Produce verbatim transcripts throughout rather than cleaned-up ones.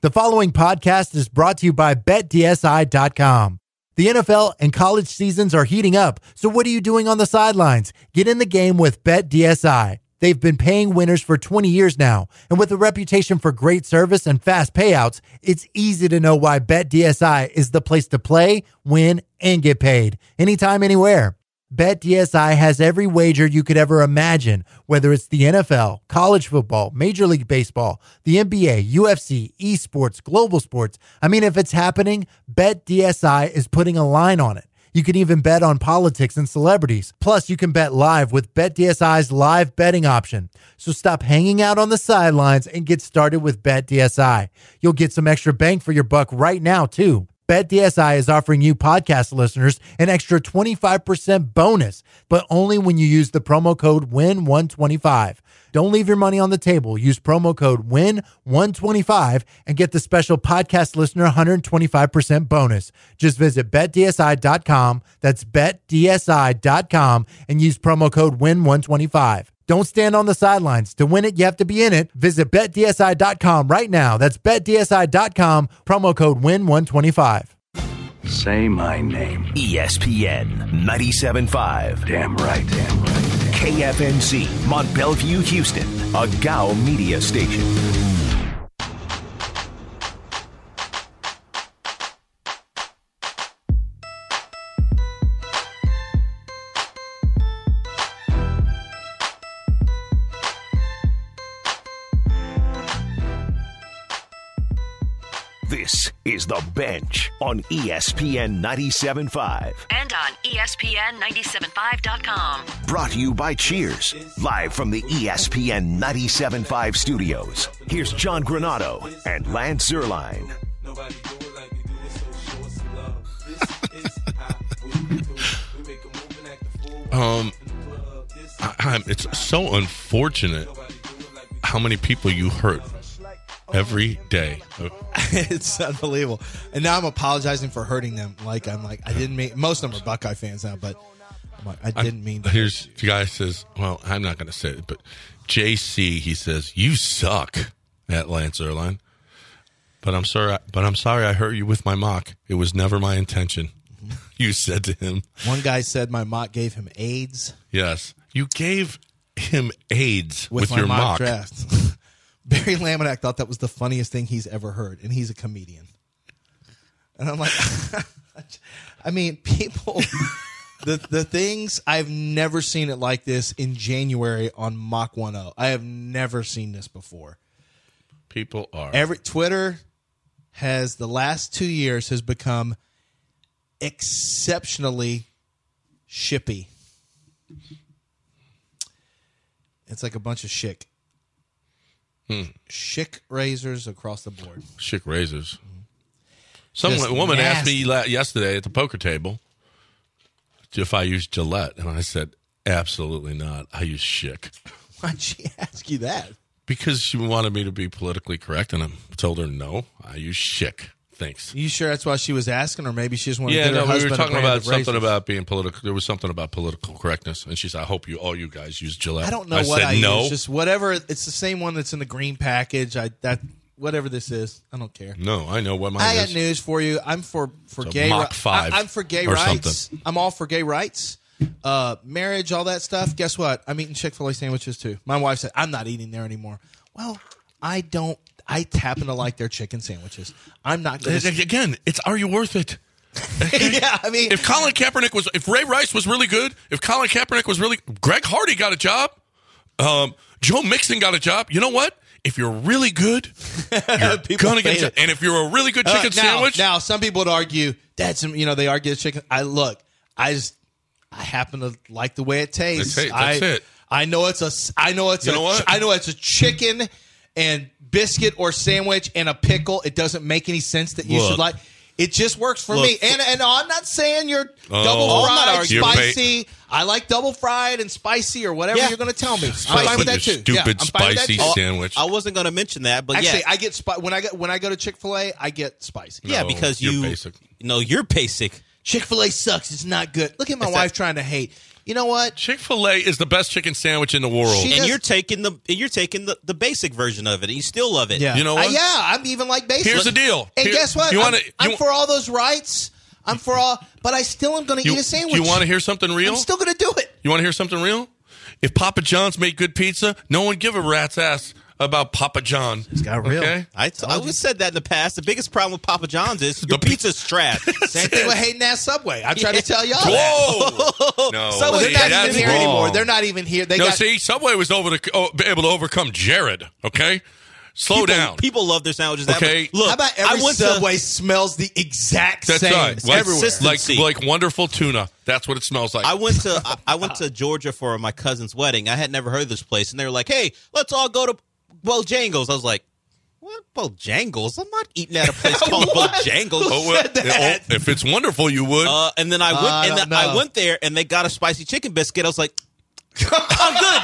The following podcast is brought to you by Bet D S I dot com. The N F L and college seasons are heating up, so what are you doing on the sidelines? Get in the game with Bet D S I. They've been paying winners for twenty years now, and with a reputation for great service and fast payouts, it's easy to know why Bet D S I is the place to play, win, and get paid. Anytime, anywhere. Bet D S I has every wager you could ever imagine, whether it's the N F L, college football, Major League Baseball, the N B A, U F C, esports, global sports. I mean, if it's happening, Bet D S I is putting a line on it. You can even bet on politics and celebrities. Plus, you can bet live with Bet D S I's live betting option. So stop hanging out on the sidelines and get started with Bet D S I. You'll get some extra bang for your buck right now, too. Bet D S I is offering you podcast listeners an extra twenty-five percent bonus, but only when you use the promo code W I N one twenty-five. Don't leave your money on the table. Use promo code W I N one twenty-five and get the special podcast listener one hundred twenty-five percent bonus. Just visit Bet D S I dot com. That's Bet D S I dot com and use promo code W I N one twenty-five. Don't stand on the sidelines. To win it, you have to be in it. Visit Bet D S I dot com right now. That's Bet D S I dot com, promo code W I N one twenty-five. Say my name. E S P N ninety-seven point five. Damn right, damn right. K F N C, Mont Belvieu, Houston, a G A O media station. This is The Bench on E S P N ninety-seven point five. And on E S P N ninety-seven point five dot com. Brought to you by Cheers, live from the E S P N ninety-seven point five studios. Here's John Granado and Lance Zierlein. um, I, I'm, it's so unfortunate how many people you hurt every day. It's unbelievable. And now I'm apologizing for hurting them. Like I'm like I didn't mean. Most of them are Buckeye fans now, but I'm like, I didn't mean. To Here's the guy says, well, I'm not going to say it, but J C, he says, you suck at Lance Zierlein. But I'm sorry. But I'm sorry I hurt you with my mock. It was never my intention. Mm-hmm. You said to him. One guy said my mock gave him AIDS. Yes, you gave him AIDS with, with my your mock, mock draft. Barry Laminack thought that was the funniest thing he's ever heard, and he's a comedian. And I'm like, I mean, people, the the things, I've never seen it like this in January on Mock one oh. I have never seen this before. People are. Every Twitter has, the last two years, has become exceptionally shippy. It's like a bunch of shick. Hmm. Schick razors across the board. Schick razors. Some Just woman nasty. asked me la- yesterday at the poker table if I use Gillette, and I said, absolutely not. I use Schick. Why'd she ask you that? Because she wanted me to be politically correct, and I told her, no, I use Schick. Thanks. You sure that's why she was asking, or maybe she just wanted Yeah, to get her no, we husband were a talking brand about of something razors? about being political. There was something about political correctness, and she said, I hope you all you guys use Gillette. I don't know I what said, I no. use. Just whatever. It's the same one that's in the green package. I that whatever this is. I don't care. No, I know what mine I is. got news for you. I'm for for It's a gay. Mach ri- five I, I'm for gay or rights. something. I'm all for gay rights, uh, marriage, all that stuff. Guess what? I'm eating Chick-fil-A sandwiches too. My wife said I'm not eating there anymore. Well, I don't. I happen to like their chicken sandwiches. I'm not going to. Again, it's are you worth it? Yeah, I mean, If Colin Kaepernick was, if Ray Rice was really good, if Colin Kaepernick was really, Greg Hardy got a job, um, Joe Mixon got a job. You know what? If you're really good, you're People gonna get. hate it. And if you're a really good chicken Uh, now, sandwich, Now, some people would argue that's you know they argue the chicken. I look, I just I happen to like the way it tastes. That's it, that's I, it. I know it's a. I know it's You a. know what? I know it's a chicken and biscuit or sandwich and a pickle. It doesn't make any sense that you Look. should like. It just works for Look. me. And and I'm not saying you're Oh. double I'm not fried, arguing. You're spicy. I like double fried and spicy or whatever Yeah. you're going to tell me. I'm Stop fine with with that your too. stupid yeah, I'm fine with that spicy too. sandwich. I wasn't going to mention that, but Actually, yeah, I get spi- when I go when I go to Chick-fil-A, I get spicy. yeah, No, because you're you, basic. no, you're basic. Chick-fil-A sucks. It's not good. Look at my It's wife that- trying to hate. You know what? Chick-fil-A is the best chicken sandwich in the world. She And does- you're taking the and you're taking the, the basic version of it, and you still love it. Yeah. You know Uh, what? yeah, I'm even like basic. Here's the deal. And Here- guess what? you I'm, wanna- I'm you- for all those rights. I'm for all, but I still am going to You, eat a sandwich. you want to hear something real? I'm still going to do it. You want to hear something real? If Papa John's made good pizza, no one give a rat's ass about Papa John. It's got real. Okay? I, t- I always said that in the past. The biggest problem with Papa John's is your The pi- pizza's trash. Same thing with hating ass Subway. I try to tell y'all that. Whoa! No, So see, they're not that's even here wrong. anymore. They're not even here. They No, got, see, Subway was over to oh, be able to overcome Jared. Okay, slow people, down. People love their sandwiches. That Okay. much. Look, how about I every went Subway To, smells the exact That's same right. Like, everywhere? like Consistency. like wonderful tuna. That's what it smells like. I went to I, I went to Georgia for my cousin's wedding. I had never heard of this place, and they were like, "Hey, let's all go to Bojangles." I was like, "What Bojangles? I'm not eating at a place called Bojangles." Oh, well, said that? oh, if it's wonderful, you would. Uh, and then I went, I and don't then I know. went there, and they got a spicy chicken biscuit. I was like, "I'm good,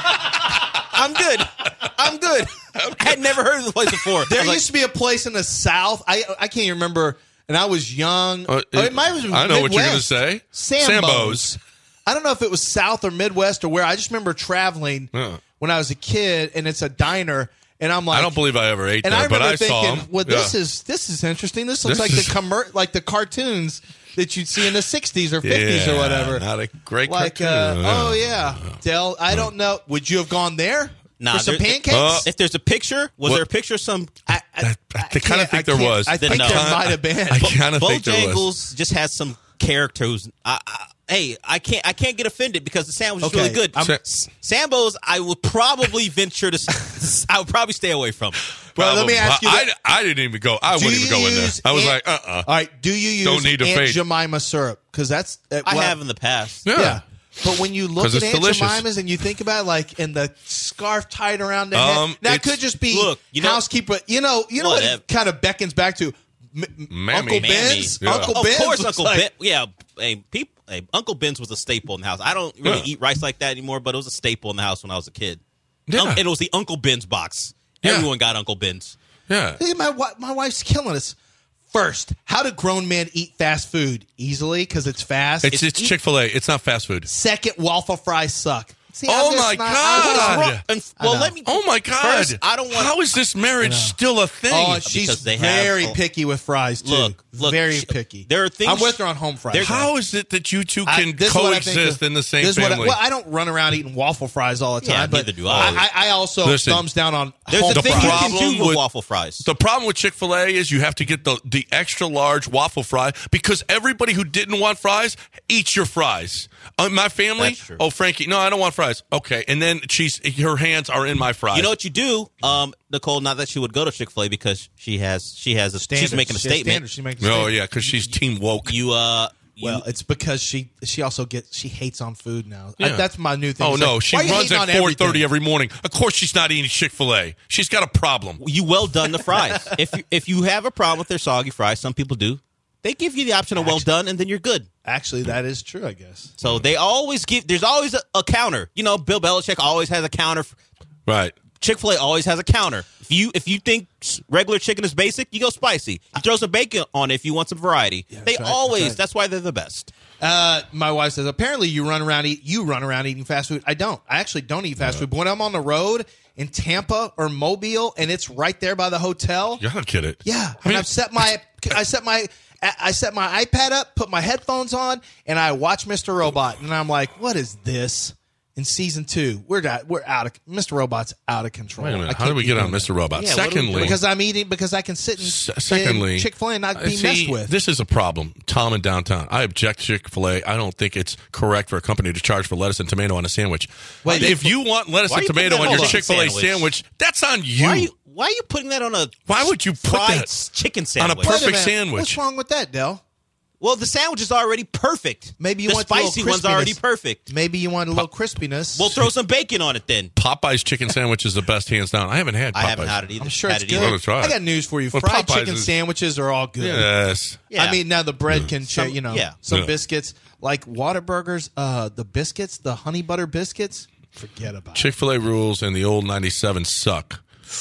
I'm good, I'm good." I had never heard of the place before. There I was like, used to be a place in the South. I I can't even remember, and I was young. Uh, Oh, it might have been I know what you're Midwest. gonna say. Sambo's. I don't know if it was South or Midwest or where. I just remember traveling Yeah. when I was a kid, and it's a diner, and I'm like, I don't believe I ever ate And there, I remember but I thinking, saw them. well, this Yeah. is this is interesting. This looks This like is- the commer- like the cartoons that you'd see in the sixties or fifties Yeah, or whatever. Not a great Like, uh, cartoon. oh yeah, Del. I don't know. Would you have gone there Nah, for some there- pancakes? Uh, if there's a picture, was What- there a picture of some? I, I, I, I, I kind of can't- think I there can't- was. I think No. there might have been. I kind of think there was. Bojangles just has some characters. I, I, hey, I can't I can't get offended because the sandwich is Okay, really good. I'm- Sa- S- Sambo's, I would probably venture to. s- I would probably stay away from. Well, let me Probably. ask you I, that. I, I didn't even go. I Do wouldn't even you go in there. use I was Aunt- like, uh uh All right. Do you use Don't need to Aunt fade. Jemima syrup? Because that's uh, I well, have in the past. Yeah. Yeah. But when you look 'Cause at it's Aunt delicious. Jemima's and you think about it, like in the scarf tied around the Um, head, that it's- could just be Look, you know- housekeeper. You know, you know what Whatever. it kind of beckons back to. M- M- Mammy. Uncle Mammy. Ben's. Yeah. Uncle Of Ben's. course, was Uncle like- Ben. Yeah, hey, peop, hey, Uncle Ben's was a staple in the house. I don't really Yeah. eat rice like that anymore, but it was a staple in the house when I was a kid. Yeah. Un- and it was the Uncle Ben's box. Yeah. Everyone got Uncle Ben's. Yeah. Hey, my wi- my wife's killing us. First, how do grown men eat fast food? Easily because it's fast. It's, it's Chick fil A. It's not fast food. Second, waffle fries suck. See, Oh I'm just my not- God. I'm just- God. And, I well, know. let me. Oh my God! First, I don't want. How is this marriage still a thing? Oh, she's Because they have- very oh. picky with fries too. Look, look, very she- picky. there are things- I'm with her on home fries. there- How is it that you two I- can this is what I think coexist of- in the same this is what I- family? well, I don't run around eating waffle fries all the time. Yeah, but neither do I. I, I also Listen, thumbs down on There's home a thing you fries. can do problem with, with- waffle fries. The problem with Chick fil A is you have to get the, the extra large waffle fry because everybody who didn't want fries eats your fries. Uh, my family, That's true. oh, Frankie, no, I don't want fries. Okay. And then she's her hands are in my fries. You know what you do, um, Nicole? Not that she would go to Chick Fil A because she has she has a she's Standards. making a She has statement. standards. She makes a Oh, statement. yeah, because she's team woke. You uh, you, Well, it's because she she also gets she hates on food now. I- Yeah. that's my new thing. Oh, It's no. like, She why are you runs hating at on four thirty everything? every morning. Of course she's not eating Chick fil A. She's got a problem. you well done the fries. if you, if you have a problem with their soggy fries, some people do. They give you the option of well done, and then you're good. Actually, that is true. I guess. So they always give. There's always a, a counter. You know, Bill Belichick always has a counter. Right. Chick Fil A always has a counter. If you if you think s- regular chicken is basic, you go spicy. You throw some bacon on it if you want some variety. they that's right, always. that's That's, right. why they're the best. Uh, my wife says apparently you run around eat you run around eating fast food. I don't. I actually don't eat fast food. But when I'm on the road in Tampa or Mobile and it's right there by the hotel, You don't get it. yeah. I and mean, I've set my I set my I set my iPad up, put my headphones on, and I watch Mister Robot, and I'm like, what is this? In season two, we're out, we're out of Mister Robot's out of control. Wait a I minute. How can't did we keep get on doing Mister that. Robot? Yeah, what are we Secondly, doing? Because I'm eating because I can sit in, S- Secondly, Chick Fil A and not uh, be see, messed with. This is a problem. Tom in downtown. I object to Chick Fil A. I don't think it's correct for a company to charge for lettuce and tomato on a sandwich. Wait, if they- you want lettuce Why and are you putting tomato that on on your a Chick Fil A sandwich? sandwich, that's on you. Why are you Why are you putting that on a Why would you put fried that s- chicken on a sandwich? perfect Wait a minute. sandwich? What's wrong with that, Del? Well, the sandwich is already perfect. Maybe you the want the little spicy one's already crispiness. perfect. Maybe you want a little crispiness. We'll throw some bacon on it then. Popeye's chicken sandwich is the best, hands down. I haven't had Popeyes. I haven't had it either. I'm sure Had it's it good. either. Well, try it. I got news for you. Well, Fried Popeyes chicken is- sandwiches are all good. Yes. Yeah. I mean, now the bread can, cha- Some- you know, yeah. some Yeah. biscuits like Whataburgers, uh, the biscuits, the honey butter biscuits. Forget about it. Chick Fil A rules and the old ninety-seven suck.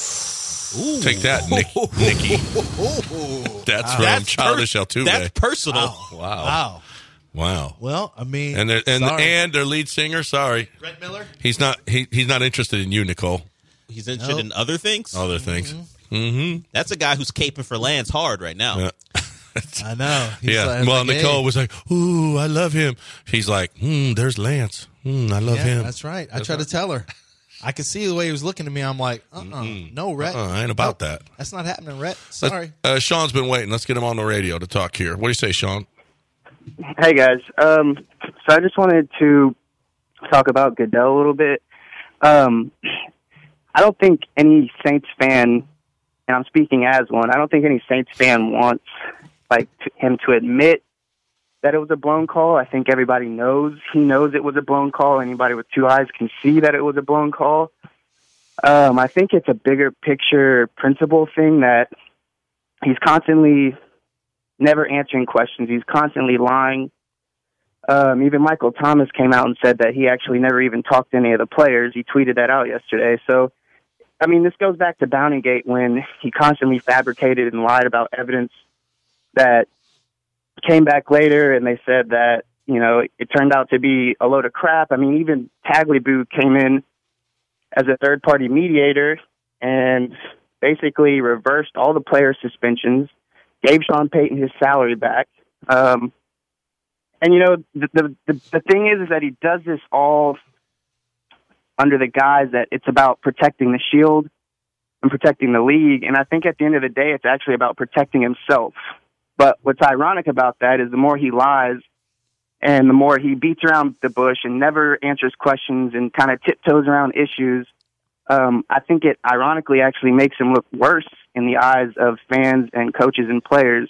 Take that, Nick, Nikki. That's from That's per- Childish Altuve. That's personal. Wow. Wow. Wow. Well, I mean, And their and sorry. and their lead singer, sorry, Brett Miller. he's not he, he's not interested in you, Nicole. He's interested Nope. in other things. Other things. That's a guy who's caping for Lance hard right now. Yeah. I know. He's Yeah. like- well, like, Nicole hey. was like, "Ooh, I love him." He's like, "Hmm, there's Lance. Hmm, I love Yeah, him." that's right. I tried to tell her. I could see the way he was looking at me. I'm like, uh-uh, no, Rhett. Uh-uh, I ain't about Nope. that. That's not happening, Rhett. Let's- Sorry. Uh, Sean's been waiting. Let's get him on the radio to talk here. What do you say, Sean? Hey guys, um, so I just wanted to talk about Goodell a little bit. Um, I don't think any Saints fan, and I'm speaking as one, I don't think any Saints fan wants like to, him to admit that it was a blown call. I think everybody knows he knows it was a blown call. Anybody with two eyes can see that it was a blown call. Um, I think it's a bigger picture principle thing that he's constantly never answering questions. He's constantly lying. Um, even Michael Thomas came out and said that he actually never even talked to any of the players. He tweeted that out yesterday. So, I mean, this goes back to Bountygate when he constantly fabricated and lied about evidence that came back later, and they said that, you know, it turned out to be a load of crap. I mean, even Tagliabue came in as a third-party mediator and basically reversed all the player suspensions, gave Sean Payton his salary back. Um, and, you know, the, the, the, the thing is, is that he does this all under the guise that it's about protecting the shield and protecting the league. And I think at the end of the day, it's actually about protecting himself. But what's ironic about that is the more he lies and the more he beats around the bush and never answers questions and kind of tiptoes around issues, um, I think it ironically actually makes him look worse in the eyes of fans and coaches and players.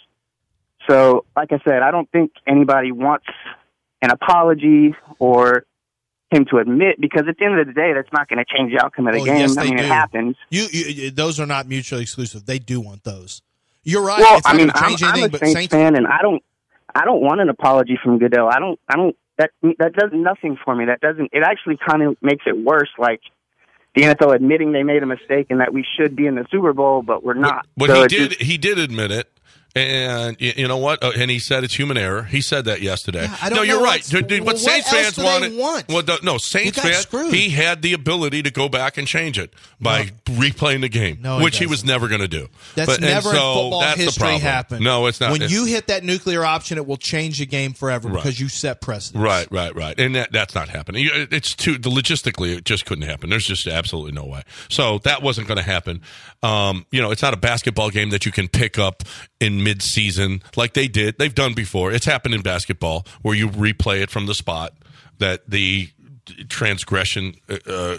So, like I said, I don't think anybody wants an apology or him to admit, because at the end of the day, that's not going to change the outcome of the Oh, game. yes, I they mean, do. it happens. You, you, those are not mutually exclusive. They do want those. You're right. Well, it's not I mean, going to I'm, change I'm anything, a but Saints, Saints fan, and I don't, I don't want an apology from Goodell. I don't, I don't. That that does nothing for me. That doesn't. It actually kind of makes it worse. Like the N F L admitting they made a mistake and that we should be in the Super Bowl, but we're not. But So he it did. just- He did admit it. And you you know what? Uh, and he said it's human error. He said that yesterday. Yeah, I don't no, you're know right. what's- Dude, dude, well, But what Saints else fans do they wanted. want? Well, the- no, Saints got fans. screwed. He had the ability to go back and change it by replaying the game, No, he which he was doesn't. never going to do. That's But- and never in so football that's the history problem. happened. No, it's not. When It's- you hit that nuclear option, it will change the game forever Right. because you set precedent. Right, right, right, and that, that's not happening. You- It's too the logistically, it just couldn't happen. There's just absolutely no way. So that wasn't going to happen. Um, you know, it's not a basketball game that you can pick up in mid-season like they did. They've done before. It's happened in basketball where you replay it from the spot that the transgression uh,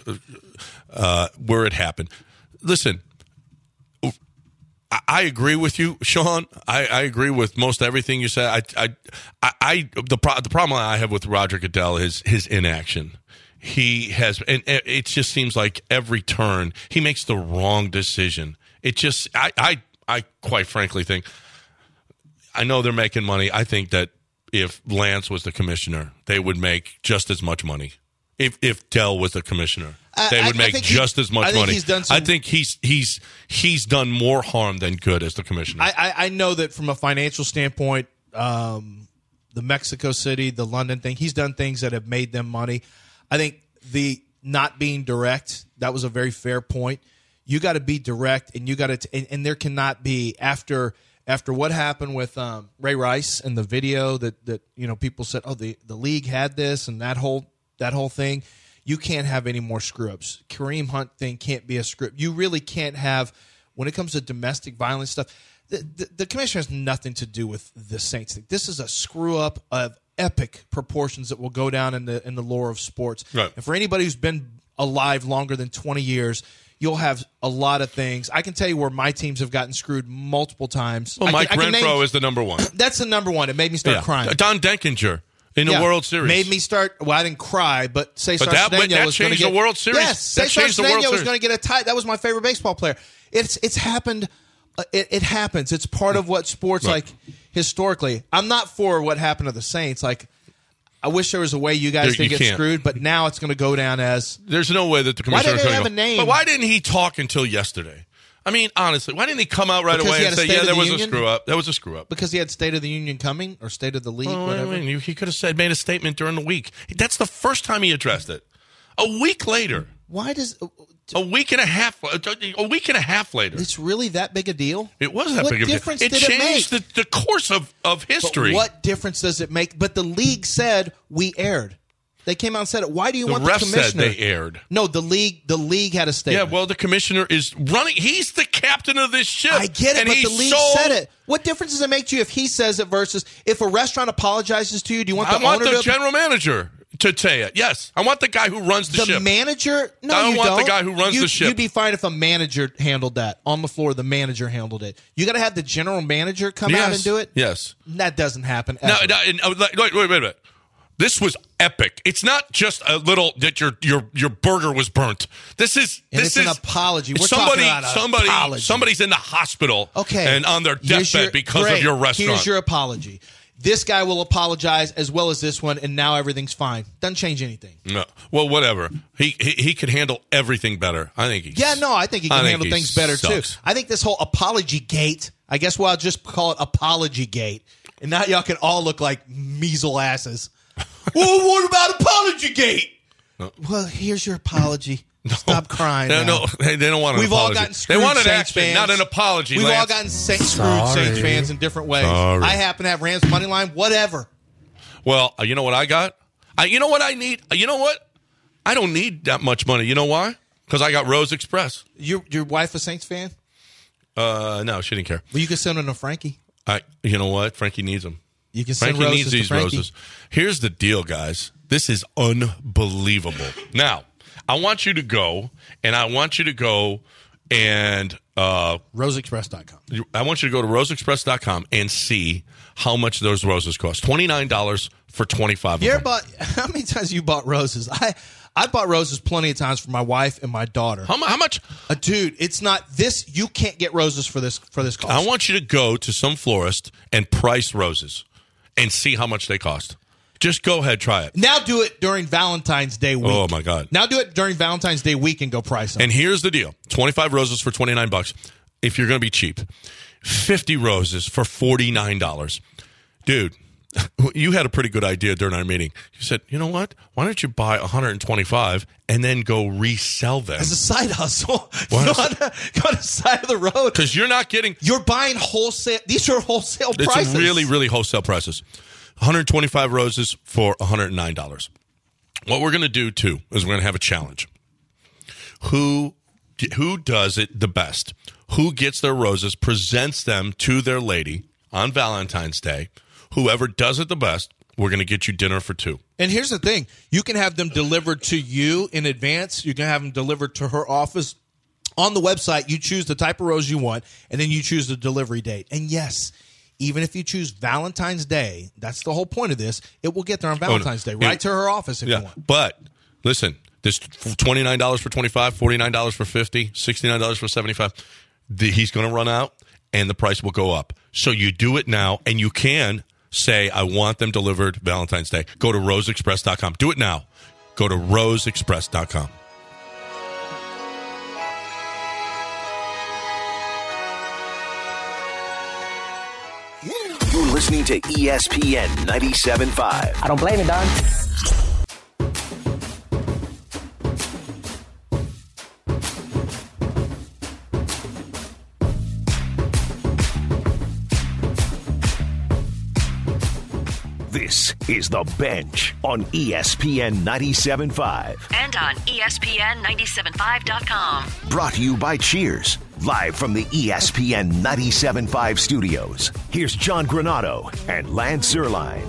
uh, where it happened. Listen. I agree with you, Sean. I, I agree with most everything you said. I, I, I, I the pro, the problem I have with Roger Goodell is his inaction. He has, and it just seems like every turn he makes the wrong decision. It just, I, I, I quite frankly think, I know they're making money. I think that if Lance was the commissioner, they would make just as much money. If if Dell was the commissioner, they I- would I make think he- just as much I think money. he's done some- I think he's he's he's done more harm than good as the commissioner. I, I, I know that from a financial standpoint, um, the Mexico City, the London thing, he's done things that have made them money. I think the not being direct, that was a very fair point. You got to be direct, and you got to, and, and there cannot be after after what happened with um, Ray Rice and the video that that you know people said, oh, the the league had this and that whole that whole thing. You can't have any more screw ups. Kareem Hunt thing can't be a screw up. You really can't have when it comes to domestic violence stuff. The, the, the commissioner has nothing to do with the Saints thing. This is a screw up of epic proportions that will go down in the in the lore of sports. Right. And for anybody who's been alive longer than twenty years, you'll have a lot of things. I can tell you where my teams have gotten screwed multiple times. well, I Mike can, I can Renfro name- is the number one. That's the number one. It made me start Yeah. crying. Don Denkinger in the Yeah. World Series Made me start. Well, I didn't cry, but Cesar But that- Cedeno that was going to changed get the World Series. Yes, That Cesar changed the World Cedeno was Series. going to get a tie. That was my favorite baseball player. It's it's happened. Uh, it, it happens. It's part of what sports Right. like historically. I'm not for what happened to the Saints. Like, I wish there was a way you guys There- didn't you get can't. screwed, but now it's going to go down as There's no way that the Why commissioner did they couldn't have go- a name? But why didn't he talk until yesterday? I mean, honestly, why didn't he come out right Because away he and had a say, State yeah, of there the was Union? a screw up? That was a screw up. Because he had State of the Union coming or State of the League, Oh, whatever. I mean, he could have said, made a statement during the week. That's the first time he addressed it. A week later. Why does A week and a half. A week and a half later. it's really that big a deal? It was that What big of a deal. difference It did it changed make? the, the course of, of But history. what difference does it make? But the league said we aired. They came out and said it. Why do you The want ref the said commissioner? they aired. No, the league. The league had a Yeah, statement. well, the commissioner is running. He's the captain of this ship. I get it, and but he's the league so, said it. What difference does it make to you if he says it versus if a restaurant apologizes to you? Do you want the I want owner the to general manager to say it. Yes, I want the guy who runs the, the ship. manager? No, I don't you want don't. the guy who runs You- the ship. You'd be fine if a manager handled that on the floor. The manager handled it. You got to have the general manager come yes. out and do it. Yes. That doesn't happen. No, ever. no, and, uh, wait, wait, wait a minute. This was epic. It's not just a little that your your your burger was burnt. This is And this it's an is apology. We're somebody talking about an somebody apology. somebody's in the hospital. Okay. And on their Here's deathbed your- because great. of your restaurant. Here's your apology. This guy will apologize as well as this one, and now everything's fine. Doesn't change anything. No. Well, whatever. He, he he could handle everything better. I think he. Yeah, no, I think he can I think handle he things better sucks. too. I think this whole apology gate. I guess we'll just call it apology gate, and now y'all can all look like measle asses. Well, what about apology gate? Well, here's your apology. Stop crying. No, now. no, they, they don't want an We've apology. all gotten They screwed. want an Saints action, fans. not an apology. We've Lance. all gotten Saint, screwed Sorry. Saints fans in different ways. Sorry. I happen to have Rams money line. Whatever. Well, uh, you know what I got? I, you know what I need? Uh, You know what? I don't need that much money. You know why? Because I got Rose Express. Your your wife a Saints fan? Uh, no, she didn't care. Well, you can send them to Frankie. I, you know what? Frankie needs them. You can send Frankie roses needs to these Frankie. roses. Here's the deal, guys. This is unbelievable. Now, I want you to go, and I want you to go and uh, rose express dot com. I want you to go to rose express dot com and see how much those roses cost. twenty-nine dollars for twenty-five of You them. ever bought, how many times you bought roses? I I bought roses plenty of times for my wife and my daughter. How, mu- how much? Uh, dude, it's not this. You can't get roses for this for this cost. I want you to go to some florist and price roses and see how much they cost. Just go ahead, try it. Now do it during Valentine's Day week. Oh, my God. Now do it during Valentine's Day week and go price them. And here's the deal. twenty-five roses for twenty-nine bucks if you're going to be cheap. fifty roses for forty-nine dollars. Dude, you had a pretty good idea during our meeting. You said, you know what? Why don't you buy one hundred twenty-five and then go resell them? As a side hustle. What Go is- on, the, go on the side of the road. Because you're not getting... You're buying wholesale. These are wholesale It's prices. really, really wholesale prices. one hundred twenty-five roses for one hundred nine dollars. What we're going to do, too, is we're going to have a challenge. Who who does it the best? Who gets their roses, presents them to their lady on Valentine's Day? Whoever does it the best, we're going to get you dinner for two. And here's the thing. You can have them delivered to you in advance. You can have them delivered to her office. On the website, you choose the type of rose you want, and then you choose the delivery date. And yes, even if you choose Valentine's Day, that's the whole point of this, it will get there on Valentine's Day, right It- to her office if you want. But listen, this twenty-nine dollars for twenty-five, forty-nine dollars for fifty, sixty-nine dollars for seventy-five. The, he's going to run out, and the price will go up. So you do it now, and you can say, I want them delivered Valentine's Day. Go to rose express dot com. Do it now. Go to rose express dot com. You're listening to E S P N ninety-seven point five. I don't blame it, Don. This is The Bench on E S P N ninety-seven point five. And on E S P N ninety-seven five dot com. Brought to you by Cheers. Live from the E S P N ninety-seven point five studios. Here's John Granado and Lance Zierlein.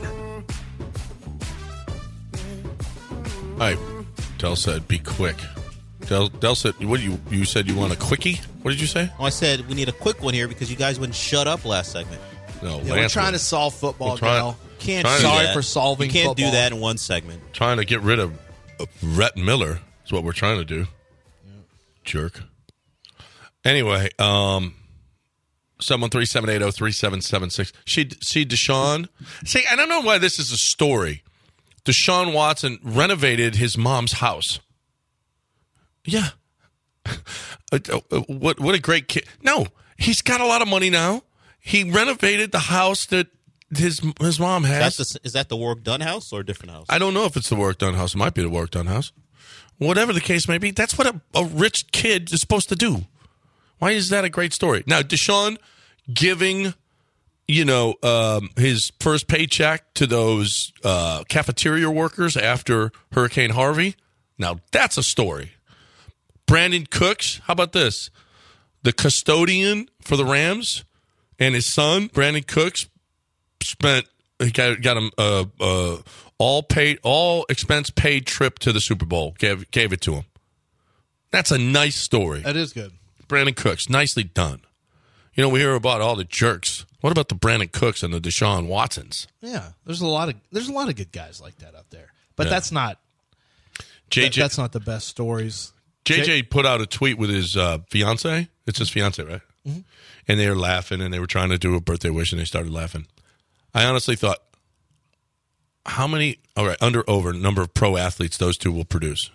All right. Del said, be quick. Del, Del said, what do you, you said you want a quickie? What did you say? Oh, I said we need a quick one here because you guys wouldn't shut up last segment. No, Yeah, we're Lance trying to was solve football, We're trying- Gal. Can't Trying do to- Sorry that. for solving You can't football. do that in one segment. trying to get rid of uh, Rhett Miller is what we're trying to do. Jerk. Anyway, um, seven one three, seven eight zero, three seven seven six. See, see Deshaun? See, I don't know why this is a story. Deshaun Watson renovated his mom's house. Yeah. what what a great kid. No, he's got a lot of money now. He renovated the house that his his mom has. Is that the, is that the work done house or a different house? I don't know if it's the work done house. It might be the work done house. Whatever the case may be, that's what a, a rich kid is supposed to do. Why is that a great story? Now, Deshaun giving, you know, um, his first paycheck to those uh, cafeteria workers after Hurricane Harvey. Now, that's a story. Brandon Cooks, how about this? The custodian for the Rams and his son, Brandon Cooks, spent he got got him a uh, uh, all paid all expense paid trip to the Super Bowl. Gave gave it to him. That's a nice story. That is good. Brandon Cooks, nicely done. You know, we hear about all the jerks. What about the Brandon Cooks and the Deshaun Watsons? Yeah, there's a lot of there's a lot of good guys like that out there. But Yeah. that's not J J that- that's not the best stories. J J put out a tweet with his uh, fiance. It's his fiance, right? Mm-hmm. And they were laughing, and they were trying to do a birthday wish, and they started laughing. I honestly thought, how many? All right, under over number of pro athletes those two will produce.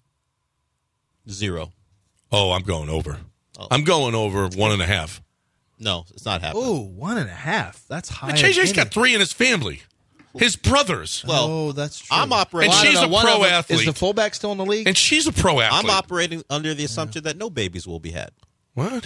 Zero. Oh, I'm going over. Oh. I'm going over one and a half. No, it's not happening. Oh, one and a half. That's high. J J's got opinion. three in his family. His brothers. Well, Oh, that's true. I'm operating. And I don't she's know, a one pro of them- athlete. Is the fullback still in the league? And she's a pro athlete. I'm operating under the assumption that no babies will be had. What?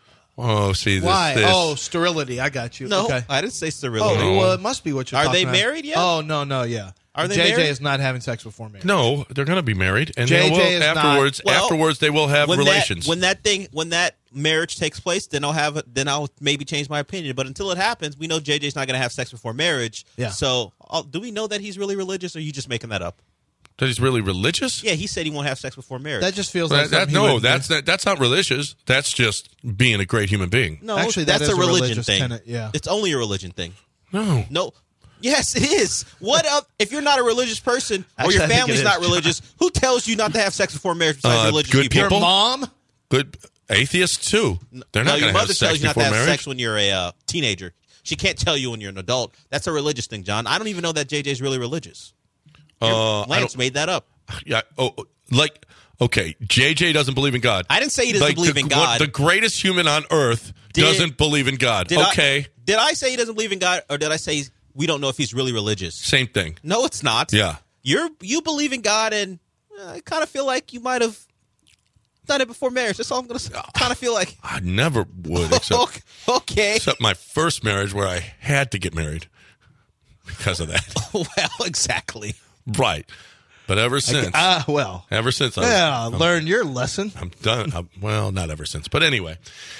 Oh, see this. Why? this. Oh, sterility. I got you. No, Okay. I didn't say Oh, sterility. well, it must be what you're Are talking they about. married yet? Oh, no, no, yeah. Are they J J married? is not having sex before marriage. No, they're going to be married, and J J they will, is not- afterwards. Well, afterwards, they will have when relations. That, when that thing, when that marriage takes place, then I'll have, then I'll maybe change my opinion. But until it happens, we know J J's not going to have sex before marriage. Yeah. So, uh, do we know that he's really religious, or are you just making that up? that he's really religious. Yeah, he said he won't have sex before marriage. That just feels That- like that- something he no, would that's do. that, that's not religious. That's just being a great human being. no, Actually, that that's is a a religion religious thing. tenet, yeah. It's only a religion thing. No, No. Yes, it is. What up? If you're not a religious person or Actually, your I think family's it not is, religious, who tells you not to have sex before marriage besides Uh, religious good people? people. Your mom? good atheists too. They're No, not your going to mother have tells sex you not to before have marriage. sex when you're a uh, teenager. She can't tell you when you're an adult. That's a religious thing, John. I don't even know that J J's really religious. Uh, I Lance don't- made that up. Yeah. Oh, like okay. J J doesn't believe in God. I didn't say he doesn't Like, believe the, in what- God. the greatest human on earth Did- doesn't believe in God. Did Okay, I, did I say he doesn't believe in God, or did I say we don't know if he's really religious? same thing. No, it's not. Yeah. You're you believe in God, and uh, I kind of feel like you might have done it before marriage. That's all I'm going to kind of feel like. I never would, except Okay. except my first marriage where I had to get married because of that. Well, exactly. Right. But ever since, Ah, well. ever since, I was, Yeah, I'm, learn your lesson. I'm done. I'm, well, not ever since, but anyway.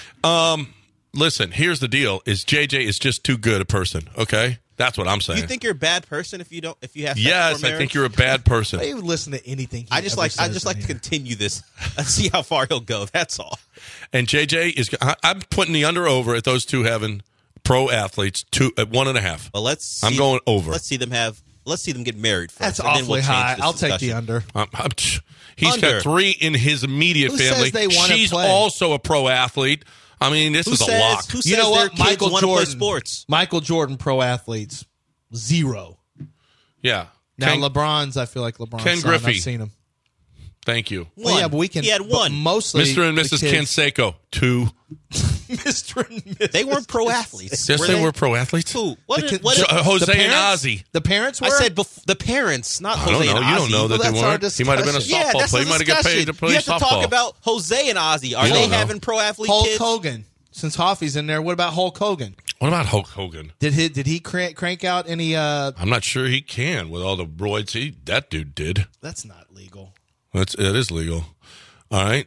Um, listen, here's the deal: is J J is just too good a person? Okay, that's what I'm saying. You think you're a bad person if you don't if you have sex yes, before I marriage? think you're a bad person. I even listen to anything. He I just ever like I says just on like to here. continue this and see how far he'll go. That's all. And J J is. I, I'm putting the under over at those two having pro athletes two at one and a half. Well, let's. I'm see- going over. Let's see them have. Let's see them get married first. That's and then awfully we'll change high. this I'll take the discussion. under. Um, I'm- he's Under. got three in his immediate Who family. says they wanna She's play? also a pro athlete. I mean, this Who is says? a lock. Who says You know their what? kids Michael want to play Jordan. sports? Michael Jordan, pro athletes, zero. Yeah. Now Ken- LeBron's. I feel like LeBron's. Ken son. Griffey. I've seen him. Thank you. Well, yeah, but we can. He had but one. Mostly, Mister and the Missus kids- Canseco, two. Mister and Missus They weren't pro athletes. Yes, were they were pro athletes. Who? What? The did- kid- what Jo- did- uh, Jose the and parents? Ozzy. The parents were. I said bef- the parents, not I Jose don't know. and You Ozzy. don't know that Well, they that's our weren't. He might have been a discussion. Yeah, softball that's player. the He might have got paid to discussion. play You have to softball. talk about Jose and Ozzy. Are You they don't know. having pro athlete Hulk kids? Hogan. Since Hoffy's in there, what about Hulk Hogan? What about Hulk Hogan? Did he did he crank, crank out any? uh I'm not sure he can with all the roids he that dude did. That's not legal. That's it is legal. All right.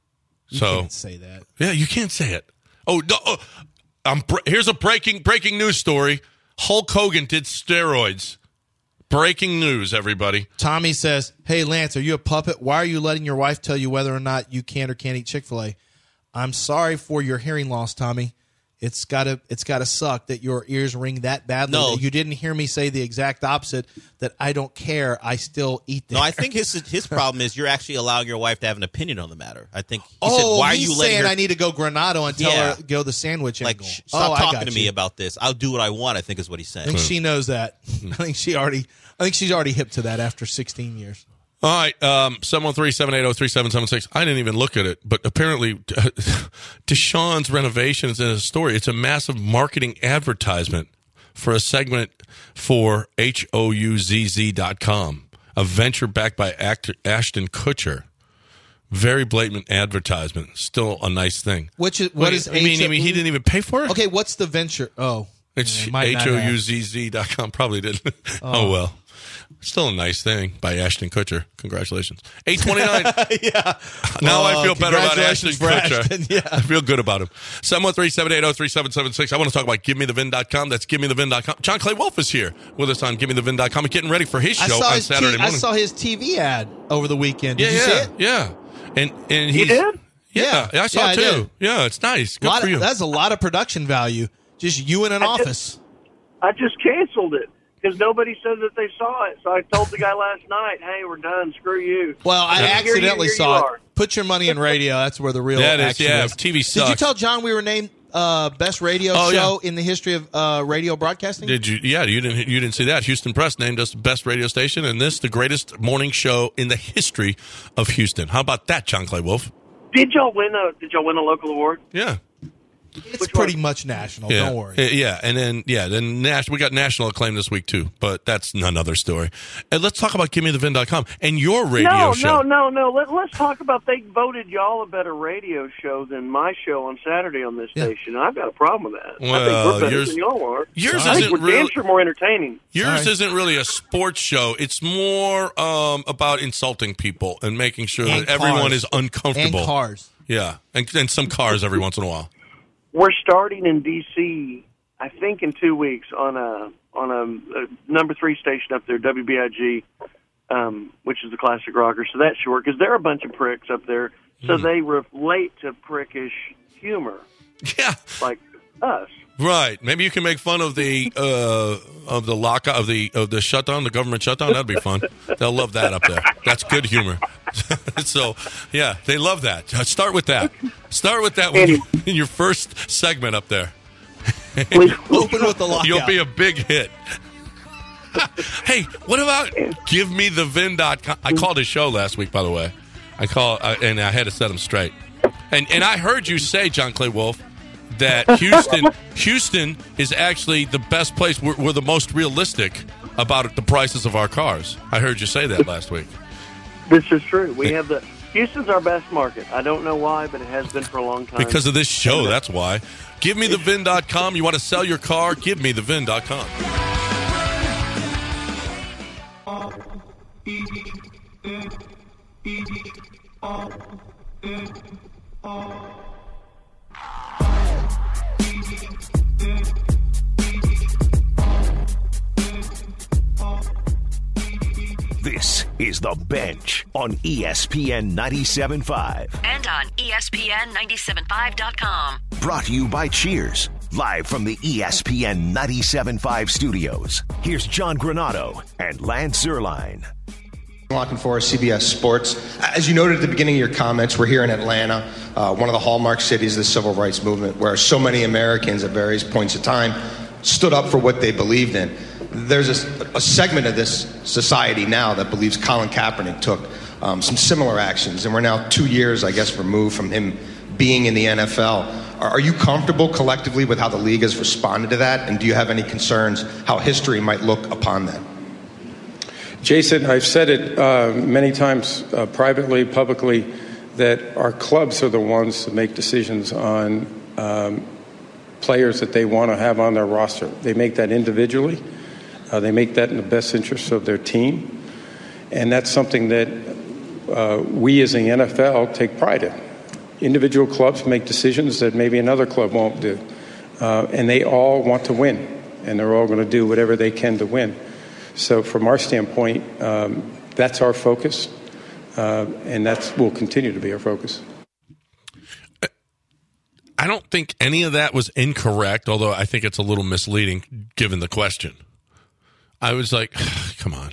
You So can't say that. yeah, you can't say it. Oh, no, oh I'm bre- here's a breaking breaking news story. Hulk Hogan did steroids. Breaking news, everybody. Tommy says, "Hey Lance, are you a puppet? Why are you letting your wife tell you whether or not you can or can't eat Chick-fil-A?" I'm sorry for your hearing loss, Tommy. It's gotta it's gotta suck that your ears ring that badly. No. that you didn't hear me say the exact opposite. That I don't care. I still eat them. No, I think his his problem is you're actually allowing your wife to have an opinion on the matter. I think he oh, said, "Why are he's you letting saying her I need to go Granado and tell Yeah. her go the sandwich like angle?" sh- stop oh, I talking got to me you. about this? I'll do what I want." I think is what he's I saying. think she knows that. I think she already. I think she's already hip to that after sixteen years. All right, um, seven one three, seven eight zero, three seven seven six. I didn't even look at it, but apparently Deshaun's renovations in his story, it's a massive marketing advertisement for a segment for H O U Z Z dot com, a venture backed by actor Ashton Kutcher. Very blatant advertisement. Still a nice thing. Which is, what Wait, is I mean, H- I mean, he didn't even pay for it? Okay, what's the venture? Oh. It's yeah, might not H O U Z Z dot com. Probably didn't. Oh. oh, well. Still a nice thing by Ashton Kutcher. Congratulations. eight twenty-nine. yeah. Now oh, I feel better about Ashton congratulations for Kutcher. Ashton, yeah. I feel good about him. seven one three, seven eight zero, three seven seven six. I want to talk about give me the vin dot com. That's give me the vin dot com. John Clay Wolf is here with us on give me the vin dot com. He's getting ready for his I show saw on his Saturday t- morning. I saw his T V ad over the weekend. Did yeah, you yeah, see it? Yeah. And, and You he's, did? Yeah, Yeah. I saw Yeah, I it too. did. Yeah, it's nice. Good Lot for of, you. that's a lot of production value. Just you in an I office. I just canceled it because nobody said that they saw it. So I told the guy last night, "Hey, we're done. Screw you." Well, I Here you- accidentally here you saw it. are. Put your money in radio. That's where the real That is, action yeah, is. T V Did you sucks. tell John we were named uh, best radio Oh, show in the history of uh, radio broadcasting? Did you? Yeah, you didn't. You didn't see that. Houston Press named us the best radio station, and this the greatest morning show in the history of Houston. How about that, John Clay Wolf? Did y'all win a Did y'all win a local award? Yeah. It's Which pretty one? much national. Yeah. Don't worry. Uh, Yeah, and then yeah, then nas- we got national acclaim this week too, but that's another story. And let's talk about give me the vin dot com and your radio no, show. no, no, no. Let, let's talk about they voted y'all a better radio show than my show on Saturday on this Yeah. station. And I've got a problem with that. I think Well, we're better yours- than y'all are. Yours I think isn't we're really- damn sure more entertaining. Yours Sorry. isn't really a sports show. It's more um, about insulting people and making sure And that everyone cars. is uncomfortable. And cars. Yeah, and, and some cars every once in a while. We're starting in D C, I think, in two weeks on a on a, a number three station up there, W B I G, um, which is the classic rocker. So that should work because they're a bunch of pricks up there. So Mm. they relate to prickish humor, Yeah, like us. right. Maybe you can make fun of the uh, of the lockout of the of the shutdown, the government shutdown. That'd be fun. They'll love that up there. That's good humor. So yeah, they love that. Start with that. Start with that when you, in your first segment up there. Please, Open with the lockout. You'll be a big hit. Hey, what about give me the vin dot com? I called his show last week, by the way. I call uh, and I had to set him straight. And and I heard you say, John Clay Wolf, that Houston Houston is actually the best place. We're, we're the most realistic about the prices of our cars. I heard you say that last week. this is true. We have the Houston's our best market. I don't know why, but it has been for a long time. Because of this show, that's why. give me the vin dot com. You want to sell your car? give me the vin dot com. This is The Bench on E S P N ninety-seven point five. And on E S P N ninety-seven point five dot com. Brought to you by Cheers, live from the E S P N ninety-seven point five studios. Here's John Granado and Lance Zierlein. Locking for C B S Sports. As you noted at the beginning of your comments, we're here in Atlanta, uh, one of the hallmark cities of the civil rights movement, where so many Americans at various points of time stood up for what they believed in. There's a, a segment of this society now that believes Colin Kaepernick took um, some similar actions, and we're now two years, I guess, removed from him being in the N F L. Are, are you comfortable collectively with how the league has responded to that, and do you have any concerns how history might look upon that? Jason, I've said it uh, many times uh, privately, publicly, that our clubs are the ones that make decisions on um, players that they want to have on their roster. They make that individually. Uh, they make that in the best interest of their team. And that's something that uh, we as the N F L take pride in. Individual clubs make decisions that maybe another club won't do. Uh, and they all want to win. And they're all going to do whatever they can to win. So from our standpoint, um, that's our focus, uh, and that will continue to be our focus. I don't think any of that was incorrect, although I think it's a little misleading given the question. I was like, come on.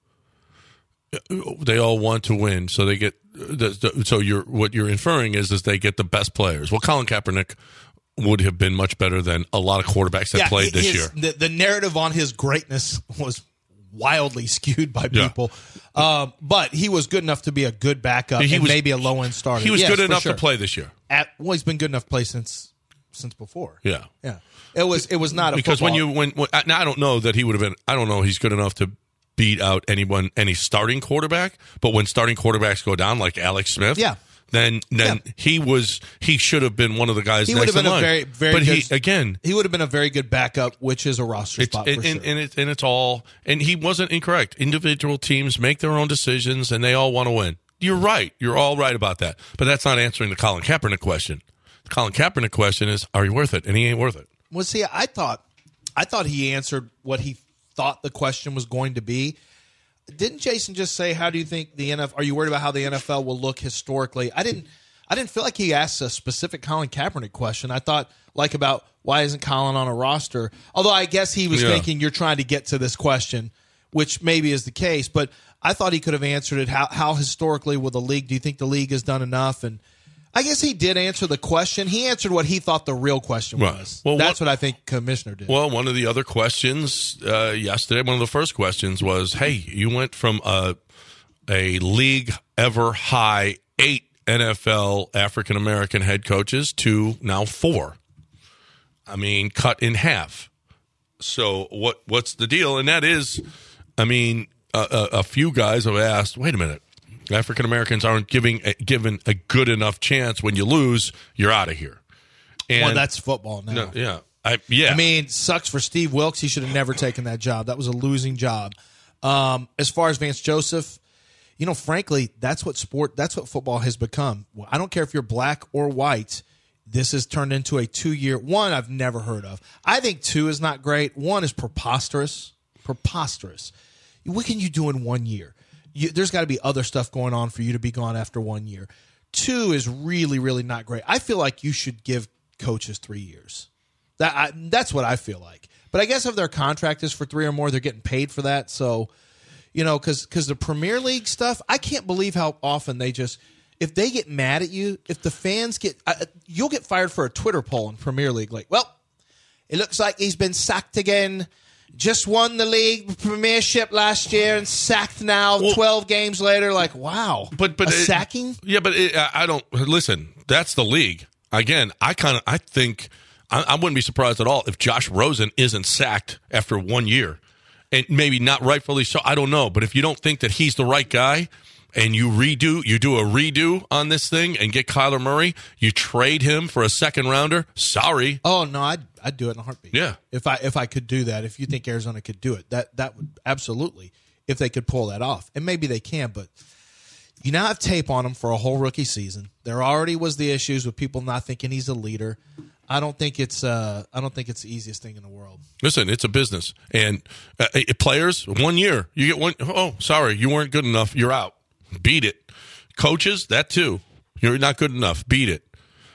They all want to win, so they get so you're what you're inferring is is they get the best players. Well, Colin Kaepernick would have been much better than a lot of quarterbacks that Yeah, played this his- year. The, the narrative on his greatness was wildly skewed by Yeah. people. Um, but he was good enough to be a good backup He and was- maybe a low end starter. He was Yes, good for enough sure. to play this year. At, well, he's been good enough to play since since before. Yeah. Yeah. It was it was not a Because when football- you when, when I, now I don't know that he would have been. I don't know he's good enough to beat out anyone any starting quarterback. But when starting quarterbacks go down, like Alex Smith, Yeah. then then Yeah. he was he should have been one of the guys. he next would have been in a line. very very But good, he again. he would have been a very good backup, which is a roster It's, spot and, for and, sure. and, it, and it's all and he wasn't incorrect. Individual teams make their own decisions, and they all want to win. You're right. You're all right about that. But that's not answering the Colin Kaepernick question. The Colin Kaepernick question is, are you worth it? And he ain't worth it. Well, see, I thought, I thought he answered what he thought the question was going to be. Didn't Jason just say, "How do you think the N F L? Are you worried about how the N F L will look historically?" I didn't, I didn't feel like he asked a specific Colin Kaepernick question. I thought like about why isn't Colin on a roster? Although I guess he was Yeah. thinking you're trying to get to this question, which maybe is the case. But I thought he could have answered it. How how historically will the league? Do you think the league has done enough? And I guess he did answer the question. He answered what he thought the real question Right. was. Well, That's what- what I think Commissioner did. Well, one of the other questions uh, yesterday, one of the first questions was, "Hey, you went from a a league ever high eight N F L African American head coaches to now four. I mean, cut in half. So what what's the deal?" And that is, I mean, a, a, a few guys have asked, "Wait a minute." African Americans aren't giving given a good enough chance. When you lose, you're out of here. And well, that's football now. no, yeah, I yeah. I mean, sucks for Steve Wilkes. He should have never taken that job. That was a losing job. Um, as far as Vance Joseph, you know, frankly, that's what sport, that's what football has become. I don't care if you're black or white. This has turned into a two-year one I've never heard of. I think two is not great. One is preposterous. Preposterous. What can you do in one year? You, there's got to be other stuff going on for you to be gone after one year. Two is really, really not great. I feel like you should give coaches three years. That I, that's what I feel like. But I guess if their contract is for three or more, they're getting paid for that. So, you know, because because the Premier League stuff, I can't believe how often they just, if they get mad at you, if the fans get, uh, you'll get fired for a Twitter poll in Premier League. Like, well, it looks like he's been sacked again. Just won the league premiership last year and sacked now Well, twelve games later. Like, wow. But but a it- sacking? Yeah, but it, I I don't listen. That's the league. Again, I kind of I think I, I wouldn't be surprised at all if Josh Rosen isn't sacked after one year, and maybe not rightfully so. I don't know, but if you don't think that he's the right guy, and you redo, you do a redo on this thing and get Kyler Murray, you trade him for a second rounder. Sorry. Oh no, I'd I'd do it in a heartbeat. Yeah. If I if I could do that, if you think Arizona could do it, that that would absolutely, if they could pull that off, and maybe they can. But you now have tape on him for a whole rookie season. There already was the issues with people not thinking he's a leader. I don't think it's uh I don't think it's the easiest thing in the world. Listen, it's a business, and uh, uh, players, one year you get one. Oh, sorry, you weren't good enough. You're out. Beat it. Coaches, that too. You're not good enough. Beat it.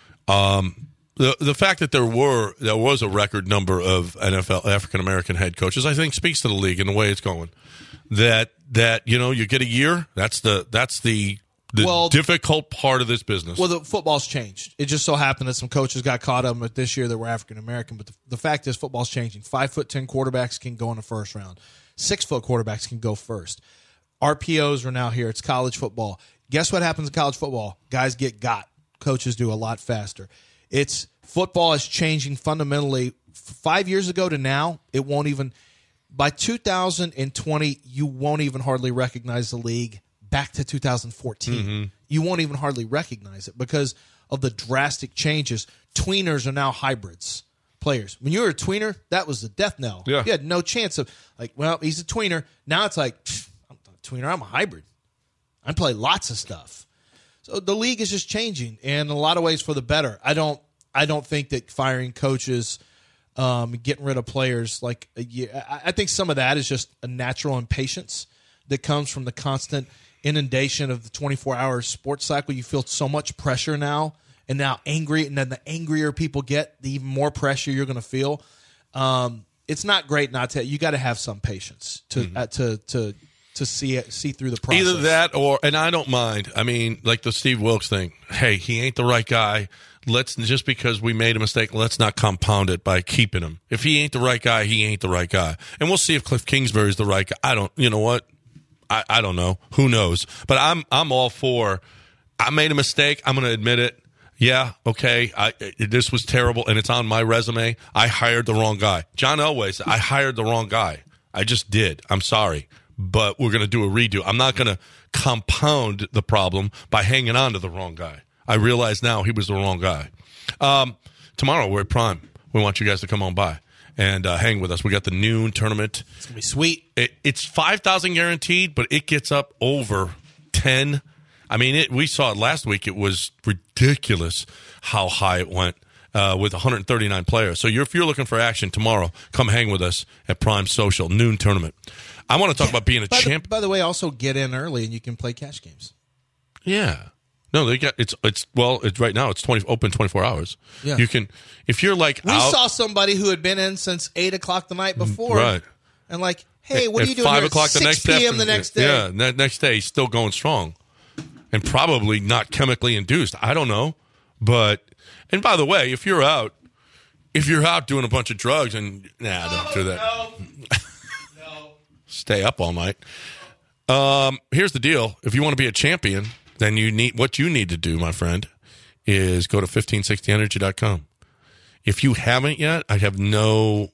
Um, the the fact that there were there was a record number of N F L African American head coaches, I think, speaks to the league and the way it's going. That that you know you get a year. That's the that's the the Well, difficult part of this business. Well, the football's changed. It just so happened that some coaches got caught up with this year that were African American. But the, the fact is, football's changing. Five foot ten quarterbacks can go in the first round. Six foot quarterbacks can go first. R P Os are now here. It's college football. Guess what happens in college football? Guys get got. Coaches do a lot faster. It's football is changing fundamentally. Five years ago to now, it won't even. By two thousand twenty, you won't even hardly recognize the league. Back to two thousand fourteen, Mm-hmm. you won't even hardly recognize it because of the drastic changes. Tweeners are now hybrids players. When you were a tweener, that was the death knell. Yeah. You had no chance of, like, well, he's a tweener. Now it's like, I'm not a tweener, I'm a hybrid. I play lots of stuff. So the league is just changing, and in a lot of ways for the better. I don't I don't think that firing coaches, um, getting rid of players, like, a year, I, I think some of that is just a natural impatience that comes from the constant inundation of the twenty-four hour sports cycle. You feel so much pressure now, and now angry, and then the angrier people get, the even more pressure you're going to feel. Um, it's not great not to. You got to have some patience to Mm-hmm. uh, to to to see it, see through the process. Either that or, and I don't mind. I mean, like the Steve Wilkes thing. Hey, he ain't the right guy. let's just because we made a mistake, let's not compound it by keeping him. If he ain't the right guy, he ain't the right guy. And we'll see if Cliff Kingsbury's the right guy. I don't, you know what? I, I don't know. Who knows? But I'm I'm all for, I made a mistake. I'm going to admit it. Yeah, okay, I, this was terrible, and it's on my resume. I hired the wrong guy. John Elway said, I hired the wrong guy. I just did. I'm sorry. But we're going to do a redo. I'm not going to compound the problem by hanging on to the wrong guy. I realize now he was the wrong guy. Um, tomorrow, we're at Prime. We want you guys to come on by and uh, hang with us. We got the noon tournament. It's going to be sweet. It, it's five thousand guaranteed, but it gets up over ten. I mean, it, we saw it last week. It was ridiculous how high it went uh, with one hundred thirty-nine players. So you're, if you're looking for action tomorrow, come hang with us at Prime Social, noon tournament. I want to talk about being a by champ. The, by the way, also get in early and you can play cash games. Yeah. No, they got it's it's well, it's right now it's twenty open twenty-four hours. Yeah. You can if you're like we out, saw somebody who had been in since eight o'clock the night before, right? And like, hey, what at are you doing? Five here o'clock at the six next p.m. the next day. Yeah, that next day he's still going strong, and probably not chemically induced. I don't know, but and by the way, if you're out, if you're out doing a bunch of drugs and nah, no, don't do that. No, no. Stay up all night. Um, here's the deal: if you want to be a champion, then you need what you need to do, my friend, is go to fifteen sixty energy dot com. If you haven't yet, I have no,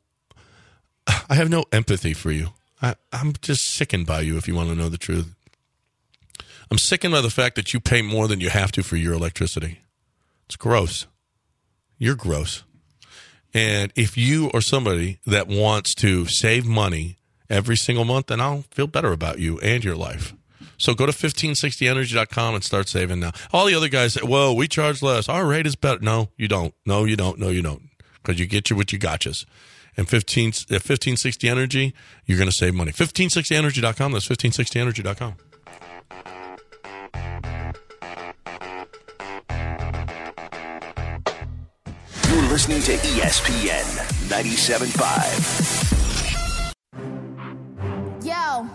I have no empathy for you. I, I'm just sickened by you. If you want to know the truth, I'm sickened by the fact that you pay more than you have to for your electricity. It's gross. You're gross. And if you are somebody that wants to save money every single month, then I'll feel better about you and your life. So go to fifteen sixty energy dot com and start saving now. All the other guys say, whoa, we charge less. Our rate is better. No, you don't. No, you don't. No, you don't. Because you get you what you gotchas. And fifteen, at fifteen sixty Energy, you're going to save money. fifteen sixty energy dot com. That's fifteen sixty energy dot com. You're listening to E S P N ninety-seven point five. Yo.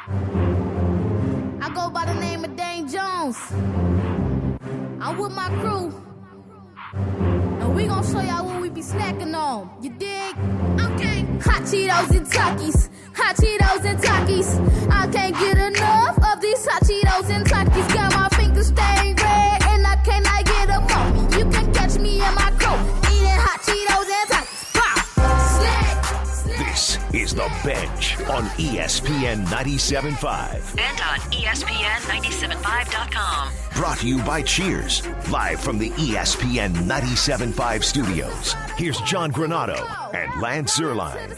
I go by the name of Dane Jones. I'm with my crew. And we gon' show y'all what we be snacking on. You dig? Okay. Hot Cheetos and Takis. Hot Cheetos and Takis. I can't get enough of these hot Cheetos and Takis. Got my fingers stained red and I cannot get them off. You can catch me in my coat eating hot Cheetos and Takis. Pop. Snack. Snack. This is The Bench on E S P N ninety-seven point five. And on E S P N ninety-seven point five dot com. Brought to you by Cheers, live from the E S P N ninety-seven point five studios. Here's John Granado and Lance Zierlein.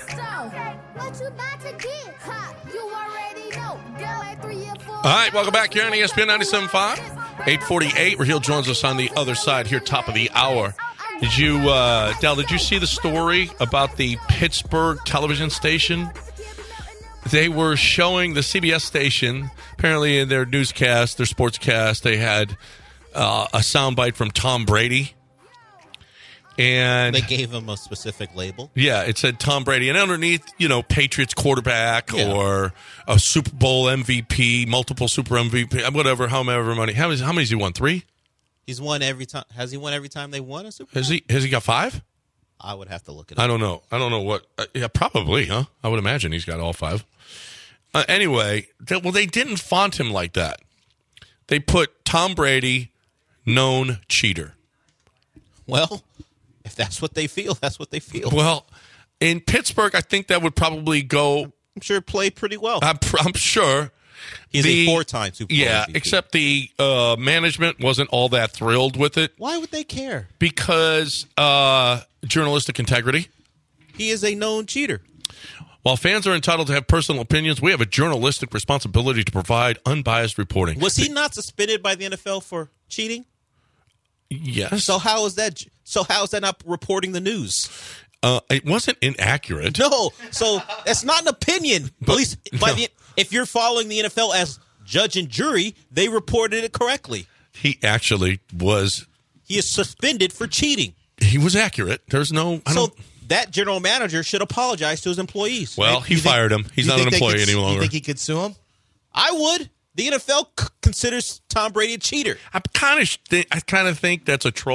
All right, welcome back here on E S P N ninety-seven point five. eight forty-eight. Raheel joins us on the other side here, top of the hour. Did you, uh, Del, did you see the story about the Pittsburgh television station? They were showing the C B S station, apparently in their newscast, their sportscast, they had uh, a soundbite from Tom Brady. And they gave him a specific label. Yeah, it said Tom Brady. And underneath, you know, Patriots quarterback yeah. or a Super Bowl M V P, multiple Super M V P, whatever, however many. How many, how many has he won? Three? He's won every time. Has he won every time they won a Super Bowl? Has he, has he got five? I would have to look it up. I don't know. I don't know what. Uh, yeah, probably, huh? I would imagine he's got all five. Uh, anyway, they, well, they didn't font him like that. They put Tom Brady, known cheater. Well, if that's what they feel, that's what they feel. Well, in Pittsburgh, I think that would probably go. I'm sure play pretty well. I'm, I'm sure. He's the, a four-time Super Bowl Yeah, M V P. Except the uh, management wasn't all that thrilled with it. Why would they care? Because uh, journalistic integrity. He is a known cheater. While fans are entitled to have personal opinions, we have a journalistic responsibility to provide unbiased reporting. Was he not suspended by the N F L for cheating? Yes. So how is that? So how is that not reporting the news? Uh, it wasn't inaccurate. No. So that's not an opinion. But, At least by no. the, if you're following the N F L as judge and jury, they reported it correctly. He actually was. He is suspended for cheating. He was accurate. There's no. I so don't, that general manager should apologize to his employees. Well, he You think- fired him. He's you not an think they employee could- any longer. You think he could sue him? I would. The N F L c- considers Tom Brady a cheater. I kind of, th- I kind of think that's a troll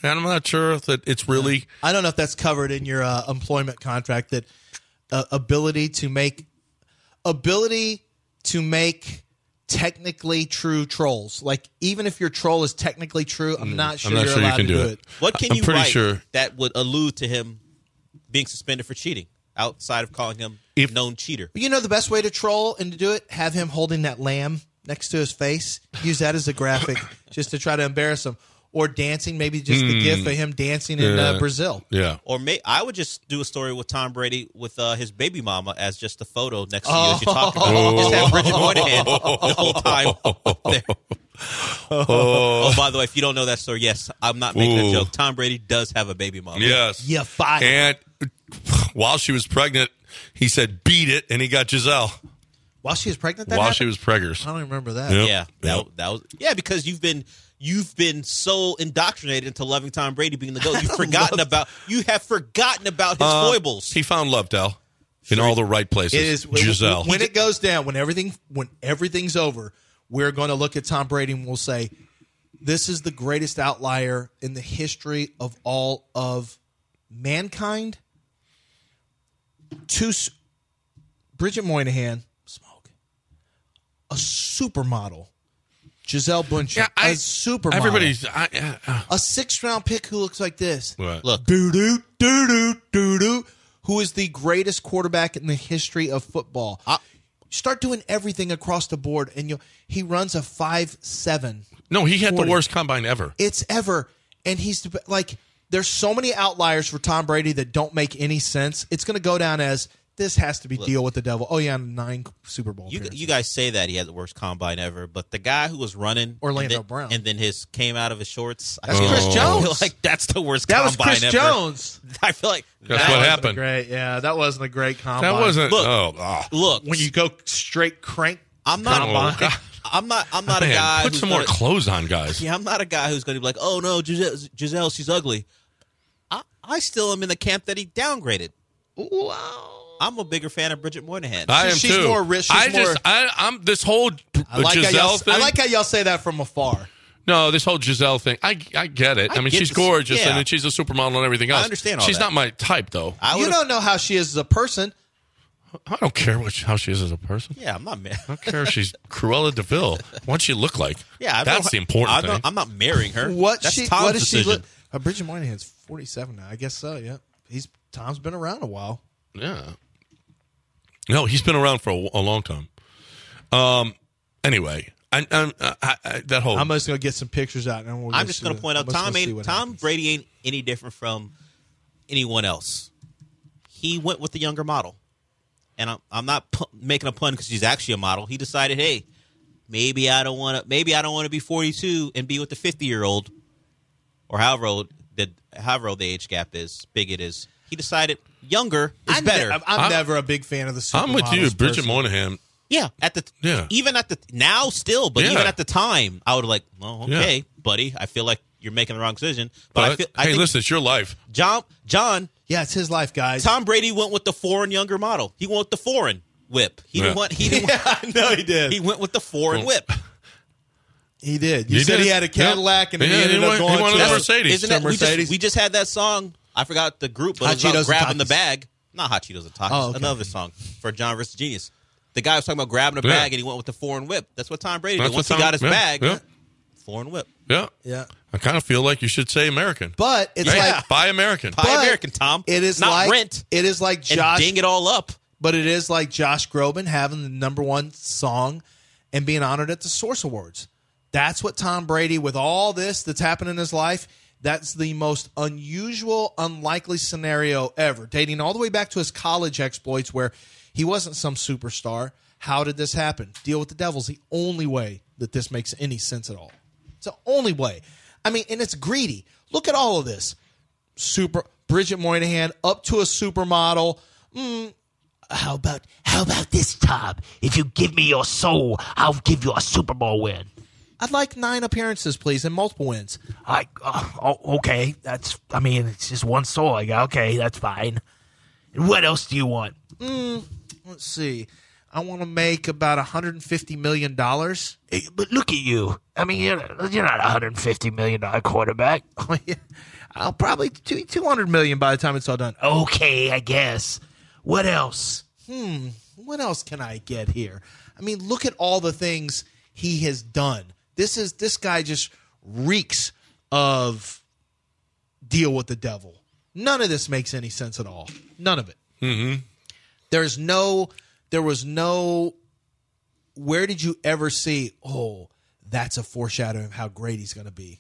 And I'm not sure that it's really. I don't know if that's covered in your uh, employment contract. That uh, ability to make ability to make technically true trolls. Like even if your troll is technically true, I'm not sure I'm not you're sure you allowed can to do do it. it. What can I'm you pretty write sure- that would allude to him being suspended for cheating outside of calling him If- known cheater? You know the best way to troll and to do it? Have him holding that lamb next to his face. Use that as a graphic just to try to embarrass him. Or dancing, maybe just the gif of him dancing in Yeah. uh, Brazil. Yeah. Or may I would just do a story with Tom Brady with uh, his baby mama as just a photo next to Oh. you as you're talking about it. Just have Bridget Moynihan the whole time there. Oh, by the way, if you don't know that story, yes, I'm not making Ooh. a joke. Tom Brady does have a baby mama. Yes. Yeah, fine. And while she was pregnant, he said, beat it, and he got Giselle. While she was pregnant, that While happened? she was preggers. I don't remember that. Yep. Yeah, that, Yep. that was yeah because you've been you've been so indoctrinated into loving Tom Brady being the GOAT. You've forgotten about you have forgotten about his Uh, foibles. He found love, Del, in all the right places. It is Giselle. when it goes down, when everything when everything's over, we're going to look at Tom Brady and we'll say, this is the greatest outlier in the history of all of mankind. To s- Bridget Moynihan, smoke, a supermodel. Giselle Bundchen, Yeah, I- a supermodel. Everybody's. I, uh, a sixth round pick who looks like this. What? Look, Doo doo doo doo doo doo. Who is the greatest quarterback in the history of football? I- Start doing everything across the board, and you he runs a five seven. no, he had forty. the worst combine ever. It's ever, and he's the, like. There's so many outliers for Tom Brady that don't make any sense. It's going to go down as this has to be deal with the devil. Oh yeah, nine Super Bowl. you appearances. you guys say that he had the worst combine ever, but the guy who was running Orlando and then, Brown. and then his came out of his shorts. That's I feel, Chris I Jones. feel like that's the worst. that was combine Chris ever. Jones. I feel like That's that what was- happened. Great, yeah, that wasn't a great combine. That wasn't. Look, oh, oh. Look, when you go straight crank. I'm not. Oh, God. I'm not. I'm not Man, a guy. put who's some gonna, more clothes on, guys. Yeah, I'm not a guy who's going to be like, oh no, Giselle, Giselle, she's ugly. I, I still am in the camp that he downgraded. Wow. I'm a bigger fan of Bridget Moynihan. I am she's too. more rich. She's I more- just. I, I'm this whole I like, how Giselle y'all, thing. I like how y'all say that from afar. No, this whole Giselle thing. I I get it. I, I mean, get she's this- gorgeous yeah. and then she's a supermodel and everything else. I understand all She's that. not my type, though. I You would've- don't know how she is as a person. I don't care what how she is as a person. Yeah, I'm not mad. I don't care if she's Cruella DeVille. What's she look like? Yeah, I that's don't- the important I don't- thing. I'm not marrying her. What That's she? Tom's What does she decision. look? Uh, Bridget Moynihan's forty-seven now. I guess so. Yeah, he's Tom's been around a while. Yeah. No, he's been around for a, a long time. Um. Anyway, I, I, I, I, that whole. I'm just gonna get some pictures out, and we'll I'm go just see going to what- point out I'm just Tom gonna see ain't what Tom happens. Brady ain't any different from anyone else. He went with the younger model, and I'm I'm not pu- making a pun because he's actually a model. He decided, hey, maybe I don't want to maybe I don't want to be forty-two and be with the fifty year old, or however old the however old the age gap is, big it is. He decided younger is I'm better. Ne- I'm, I'm I'm- never a big fan of the. I'm with you, supermodels Bridget personally. Moynihan. Yeah, at the Yeah. even at the now still, but Yeah. even at the time, I would have like, well, okay, Yeah. buddy, I feel like you're making the wrong decision. But, I But feel, I hey, think listen, it's your life. John, John, Yeah, it's his life, guys. Tom Brady went with the foreign younger model. He went with the foreign whip. He Yeah. didn't want. He didn't. yeah, I know he did. He went with the foreign Well, whip. He did. You He said did. he had a Cadillac, Yeah. and then Yeah, he ended he up went- he going wanted to a Mercedes. Isn't that, we, Mercedes. just, we just had that song. I forgot the group, but Hot it was about Cheetos and grabbing the Takis. bag. Not Hot Cheetos and Takis. Oh, okay. Another song for John versus Genius. The guy was talking about grabbing a Yeah. bag, and he went with the foreign whip. That's what Tom Brady That's did. Once what he Tom- got his yeah, bag, yeah. foreign whip. Yeah. Yeah, I kind of feel like you should say American. but it's Hey, like buy American. Buy but American, Tom. It is not like rent It is like and Josh. ding it all up. But it is like Josh Groban having the number one song and being honored at the Source Awards. That's what Tom Brady, with all this that's happened in his life, that's the most unusual, unlikely scenario ever, dating all the way back to his college exploits where he wasn't some superstar. How did this happen? Deal with the Devil's the only way that this makes any sense at all. It's the only way. I mean, and it's greedy. Look at all of this. Super Bridget Moynihan up to a supermodel. Mm, How about how about this, Tom? If you give me your soul, I'll give you a Super Bowl win. I'd like nine appearances, please, and multiple wins. I uh, oh, okay. That's I mean, it's just one soul. I got okay. That's fine. And what else do you want? Mm, let's see. I want to make about one hundred fifty million dollars. Hey, but look at you. I mean, you're, you're not a one hundred fifty million dollars quarterback. Oh, yeah. I'll probably do two hundred million dollars by the time it's all done. Okay, I guess. What else? Hmm, what else can I get here? I mean, look at all the things he has done. This is this guy just reeks of deal with the devil. None of this makes any sense at all. None of it. Mm-hmm. There's no, there was no, where did you ever see, oh, that's a foreshadowing of how great he's going to be?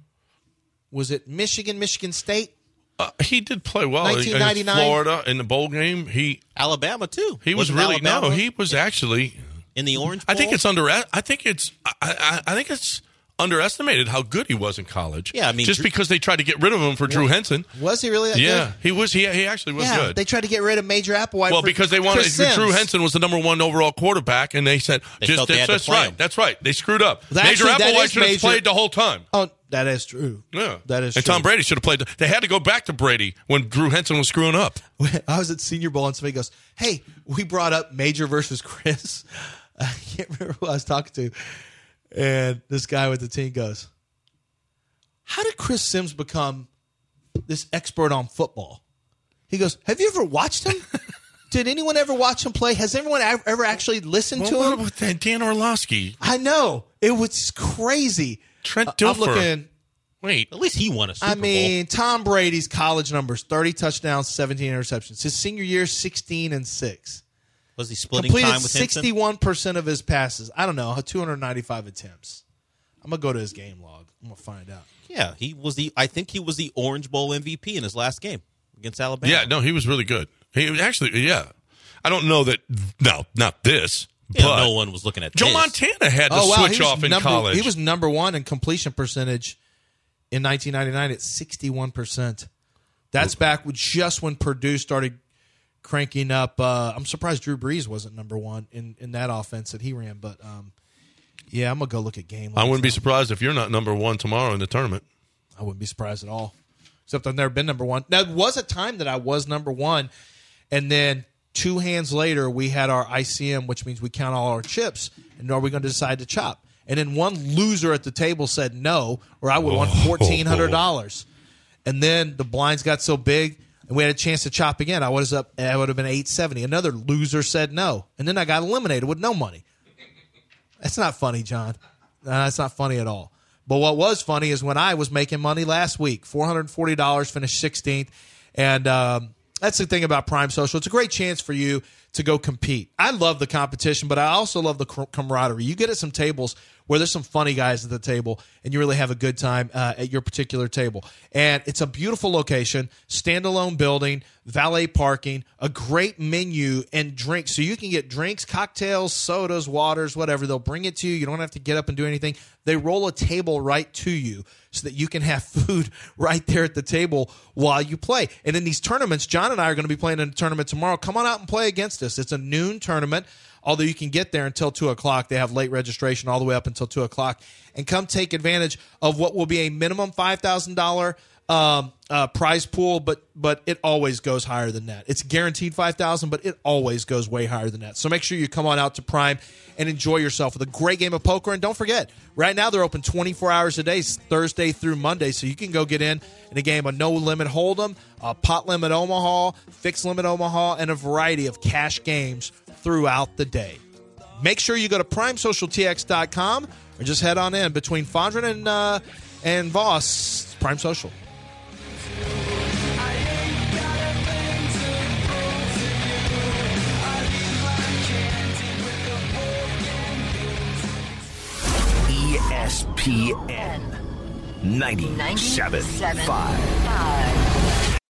Was it Michigan, Michigan State? Uh, he did play well nineteen ninety-nine in Florida in the bowl game. He Alabama too. He was Wasn't really Alabama no. He was actually in the Orange Bowl? I think it's under. I think it's. I, I, I think it's underestimated how good he was in college. Yeah, I mean, just Drew, because they tried to get rid of him for Drew Henson. Was he really that yeah, good? he was. He he actually was yeah, good. They tried to get rid of Major Applewhite. Well, for because they wanted Chris Sims. Drew Henson was the number one overall quarterback, and they said They just felt they that's, had to that's play right. him. That's right. They screwed up. Well, Major actually, that Applewhite is should have major- played the whole time. Oh, that is true. Yeah, that is and true. Tom Brady should have played. They had to go back to Brady when Drew Henson was screwing up. I was at Senior Bowl and somebody goes, "Hey, we brought up Major versus Chris." I can't remember who I was talking to, and this guy with the team goes, "How did Chris Sims become this expert on football?" He goes, "Have you ever watched him? Did anyone ever watch him play? Has everyone ever actually listened Well, to what him?" about that Dan Orlovsky? I know, it was crazy. Trent Uh, Dilfer. I'm looking. Wait, At least he won a Super I mean, Bowl. Tom Brady's college numbers: thirty touchdowns, seventeen interceptions. His senior year, sixteen and six. Was he splitting Completed time with Henson? sixty-one percent of his passes. I don't know, two hundred ninety-five attempts. I'm gonna go to his game log. I'm gonna find out. Yeah, he was the. I think he was the Orange Bowl M V P in his last game against Alabama. Yeah, no, he was really good. He was actually, yeah. I don't know that. No, not this. Yeah, but no one was looking at Joe this. Montana had to Oh wow, switch he was off in number, college. He was number one in completion percentage in nineteen ninety-nine at sixty-one percent. That's back with just when Purdue started cranking up. Uh, I'm surprised Drew Brees wasn't number one in, in that offense that he ran. But um, yeah, I'm gonna go look at game. I logs wouldn't be now. surprised if you're not number one tomorrow in the tournament. I wouldn't be surprised at all. Except I've never been number one. Now, there was a time that I was number one, and then two hands later, we had our I C M, which means we count all our chips, and are we going to decide to chop? And then one loser at the table said no, or I would have won fourteen hundred dollars. And then the blinds got so big, and we had a chance to chop again. I was up. I would have been eight seventy. Another loser said no, and then I got eliminated with no money. That's not funny, John. No, that's not funny at all. But what was funny is when I was making money last week, four hundred forty dollars, finished sixteenth. And um, that's the thing about Prime Social. It's a great chance for you to go compete. I love the competition, but I also love the camaraderie. You get at some tables where there's some funny guys at the table, and you really have a good time uh, at your particular table. And it's a beautiful location, standalone building, valet parking, a great menu, and drinks. So you can get drinks, cocktails, sodas, waters, whatever. They'll bring it to you. You don't have to get up and do anything. They roll a table right to you so that you can have food right there at the table while you play. And in these tournaments, John and I are going to be playing in a tournament tomorrow. Come on out and play against us. It's a noon tournament. Although you can get there until two o'clock. They have late registration all the way up until two o'clock. And come take advantage of what will be a minimum five thousand dollars um, uh, prize pool, but but it always goes higher than that. It's guaranteed five thousand dollars, but it always goes way higher than that. So make sure you come on out to Prime and enjoy yourself with a great game of poker. And don't forget, right now they're open twenty-four hours a day, Thursday through Monday, so you can go get in in a game of No Limit Hold'em, uh, Pot Limit Omaha, Fixed Limit Omaha, and a variety of cash games throughout the day. Make sure you go to prime social t x dot com or just head on in between Fondren and uh, and Voss. Prime Social. E S P N ninety-seven point five.